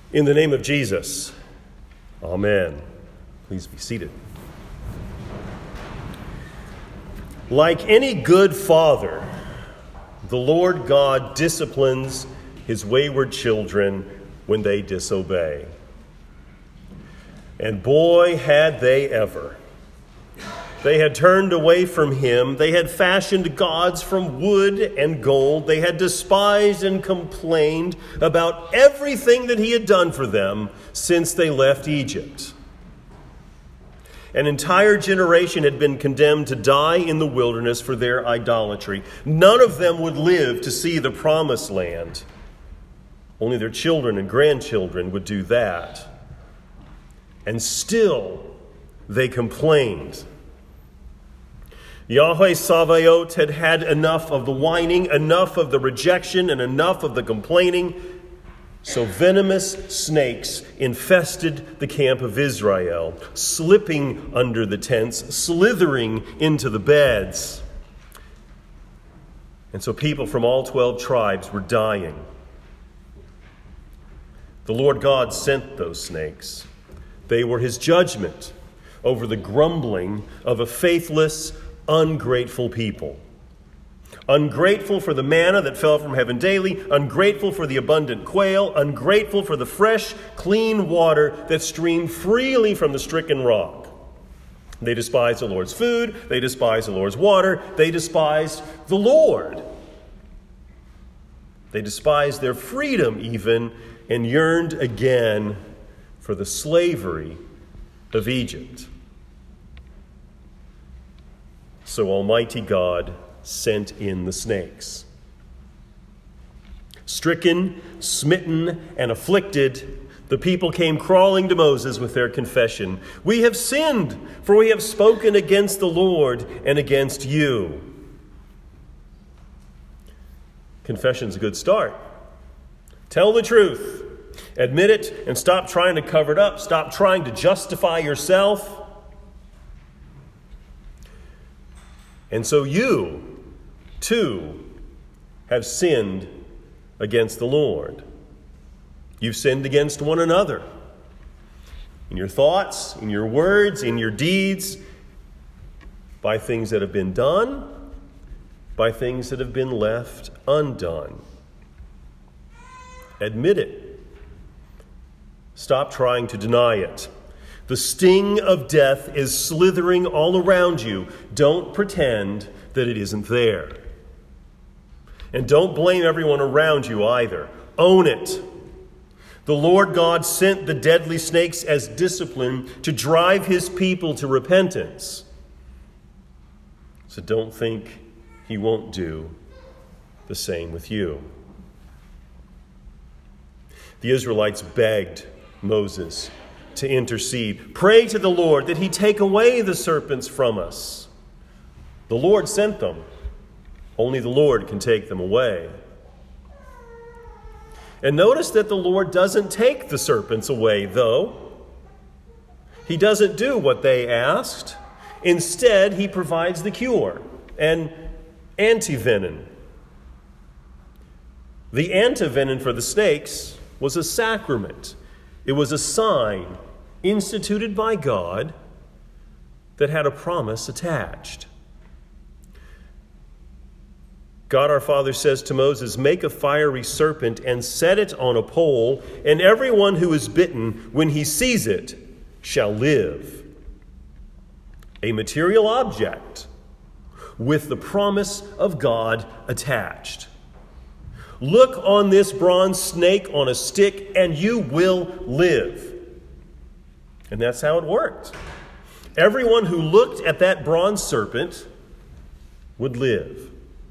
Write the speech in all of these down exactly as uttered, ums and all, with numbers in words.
In the name of Jesus, amen. Please be seated. Like any good father, the Lord God disciplines his wayward children when they disobey. And boy, had they ever. They had turned away from him. They had fashioned gods from wood and gold. They had despised and complained about everything that he had done for them since they left Egypt. An entire generation had been condemned to die in the wilderness for their idolatry. None of them would live to see the promised land. Only their children and grandchildren would do that. And still, they complained. Yahweh Sabaoth had had enough of the whining, enough of the rejection, and enough of the complaining. So venomous snakes infested the camp of Israel, slipping under the tents, slithering into the beds. And so people from all twelve tribes were dying. The Lord God sent those snakes. They were his judgment over the grumbling of a faithless, ungrateful people. Ungrateful for the manna that fell from heaven daily, ungrateful for the abundant quail, ungrateful for the fresh, clean water that streamed freely from the stricken rock. They despised the Lord's food, they despised the Lord's water, they despised the Lord. They despised their freedom even, and yearned again for the slavery of Egypt. So Almighty God sent in the snakes. Stricken, smitten, and afflicted, the people came crawling to Moses with their confession. "We have sinned, for we have spoken against the Lord and against you." Confession's a good start. Tell the truth. Admit it and stop trying to cover it up. Stop trying to justify yourself. And so you, too, have sinned against the Lord. You've sinned against one another. In your thoughts, in your words, in your deeds, by things that have been done, by things that have been left undone. Admit it. Stop trying to deny it. The sting of death is slithering all around you. Don't pretend that it isn't there. And don't blame everyone around you either. Own it. The Lord God sent the deadly snakes as discipline to drive his people to repentance. So don't think he won't do the same with you. The Israelites begged Moses to intercede. Pray to the Lord that he take away the serpents from us. The Lord sent them. Only the Lord can take them away. And notice that the Lord doesn't take the serpents away, though. He doesn't do what they asked. Instead, he provides the cure, an antivenin. The antivenin for the snakes was a sacrament. It was a sign instituted by God that had a promise attached. God our Father says to Moses, "Make a fiery serpent and set it on a pole, and everyone who is bitten, when he sees it, shall live." A material object with the promise of God attached. Look on this bronze snake on a stick, and you will live. And that's how it worked. Everyone who looked at that bronze serpent would live.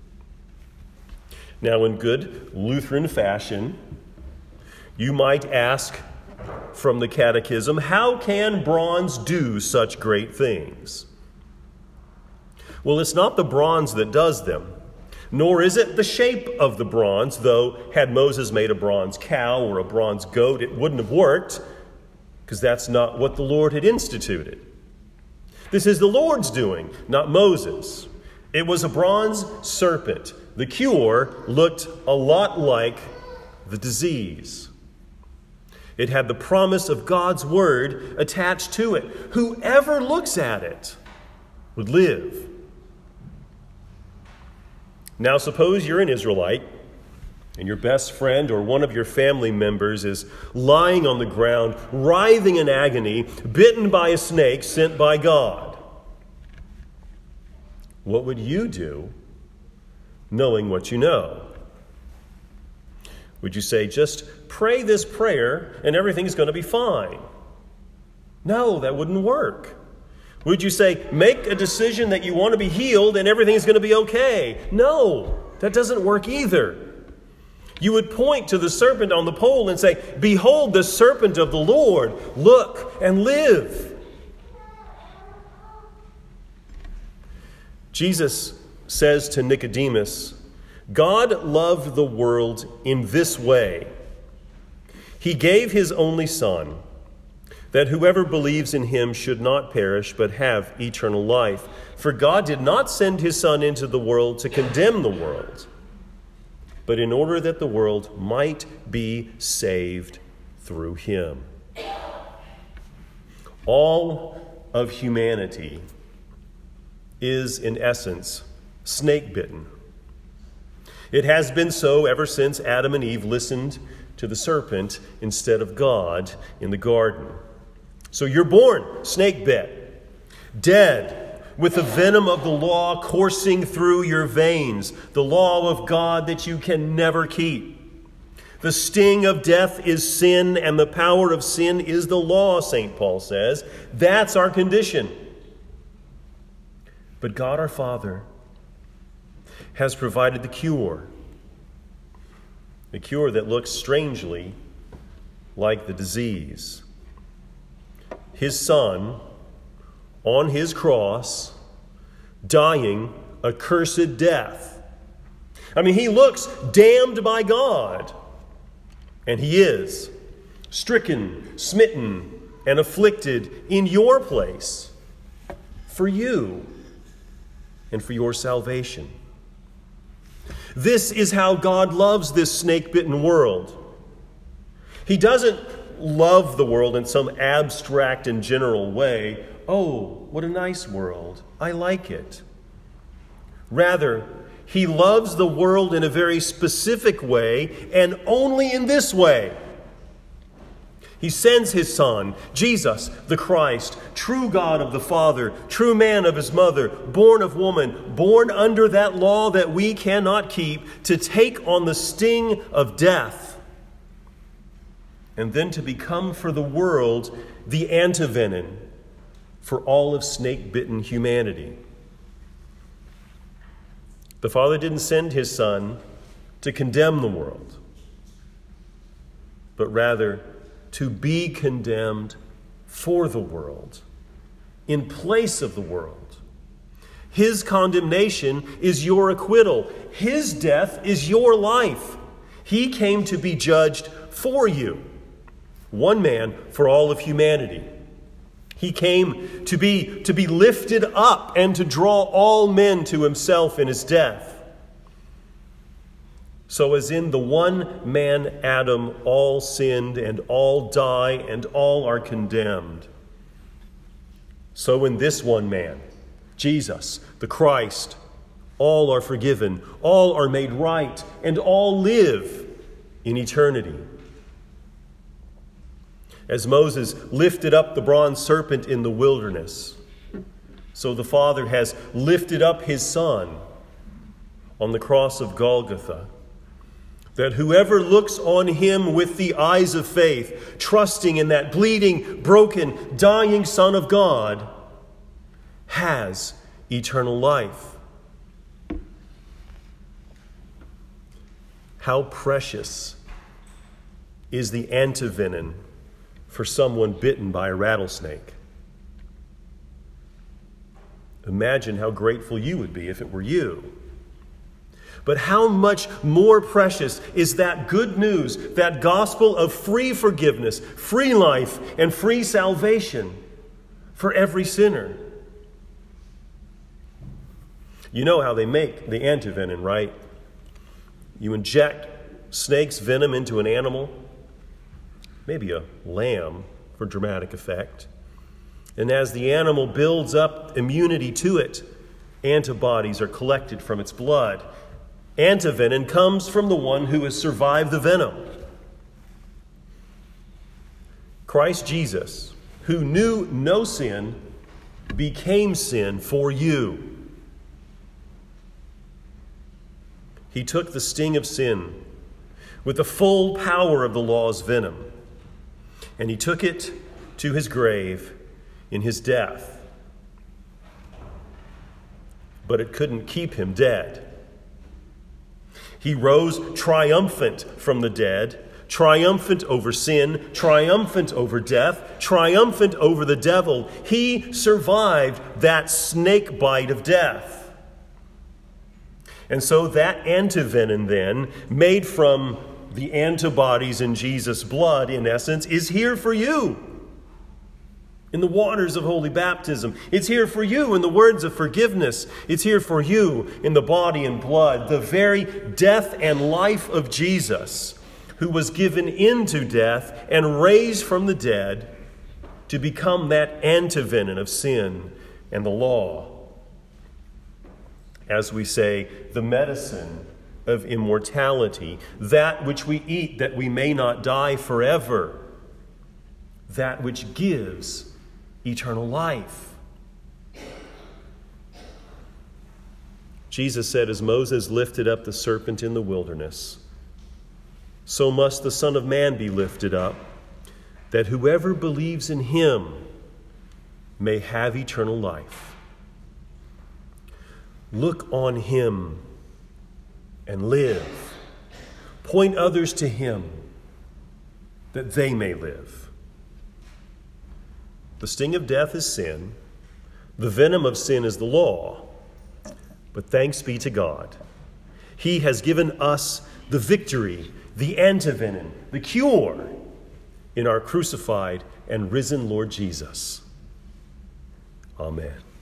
Now, in good Lutheran fashion, you might ask from the Catechism, how can bronze do such great things? Well, it's not the bronze that does them. Nor is it the shape of the bronze, though had Moses made a bronze cow or a bronze goat, it wouldn't have worked, because that's not what the Lord had instituted. This is the Lord's doing, not Moses. It was a bronze serpent. The cure looked a lot like the disease. It had the promise of God's word attached to it. Whoever looks at it would live. Now suppose you're an Israelite and your best friend or one of your family members is lying on the ground, writhing in agony, bitten by a snake sent by God. What would you do, knowing what you know? Would you say, just pray this prayer and everything's going to be fine? No, that wouldn't work. Would you say, make a decision that you want to be healed and everything's going to be okay? No, that doesn't work either. You would point to the serpent on the pole and say, behold the serpent of the Lord, look and live. Jesus says to Nicodemus, God loved the world in this way. He gave his only Son, that whoever believes in him should not perish, but have eternal life. For God did not send his Son into the world to condemn the world, but in order that the world might be saved through him. All of humanity is, in essence, snake-bitten. It has been so ever since Adam and Eve listened to the serpent instead of God in the garden. So you're born snake-bit, dead, with the venom of the law coursing through your veins, the law of God that you can never keep. The sting of death is sin, and the power of sin is the law, Saint Paul says. That's our condition. But God our Father has provided the cure. A cure that looks strangely like the disease. His Son, on his cross, dying a cursed death. I mean, he looks damned by God. And he is stricken, smitten, and afflicted in your place for you and for your salvation. This is how God loves this snake-bitten world. He doesn't love the world in some abstract and general way. Oh, what a nice world. I like it. Rather, he loves the world in a very specific way, and only in this way. He sends his Son, Jesus, the Christ, true God of the Father, true man of his mother, born of woman, born under that law that we cannot keep, to take on the sting of death, and then to become for the world the antivenom for all of snake-bitten humanity. The Father didn't send his Son to condemn the world, but rather to be condemned for the world, in place of the world. His condemnation is your acquittal. His death is your life. He came to be judged for you, one man for all of humanity. He came to be, to be lifted up and to draw all men to himself in his death. So as in the one man Adam all sinned and all die and all are condemned, so in this one man, Jesus, the Christ, all are forgiven, all are made right, and all live in eternity. As Moses lifted up the bronze serpent in the wilderness, so the Father has lifted up his Son on the cross of Golgotha, that whoever looks on him with the eyes of faith, trusting in that bleeding, broken, dying Son of God, has eternal life. How precious is the antivenom for someone bitten by a rattlesnake. Imagine how grateful you would be if it were you. But how much more precious is that good news, that gospel of free forgiveness, free life, and free salvation for every sinner. You know how they make the antivenom, right? You inject snake's venom into an animal, maybe a lamb for dramatic effect. And as the animal builds up immunity to it, antibodies are collected from its blood. Antivenin comes from the one who has survived the venom. Christ Jesus, who knew no sin, became sin for you. He took the sting of sin with the full power of the law's venom, and he took it to his grave in his death. But it couldn't keep him dead. He rose triumphant from the dead, triumphant over sin, triumphant over death, triumphant over the devil. He survived that snake bite of death. And so that antivenin then, made from the antibodies in Jesus' blood, in essence, is here for you in the waters of holy baptism. It's here for you in the words of forgiveness. It's here for you in the body and blood, the very death and life of Jesus, who was given into death and raised from the dead to become that antivenin of sin and the law. As we say, the medicine of immortality, that which we eat that we may not die forever, that which gives eternal life. Jesus said, as Moses lifted up the serpent in the wilderness, so must the Son of Man be lifted up, that whoever believes in him may have eternal life. Look on him and live. Point others to him that they may live. The sting of death is sin. The venom of sin is the law. But thanks be to God. He has given us the victory, the antivenin, the cure in our crucified and risen Lord Jesus. Amen.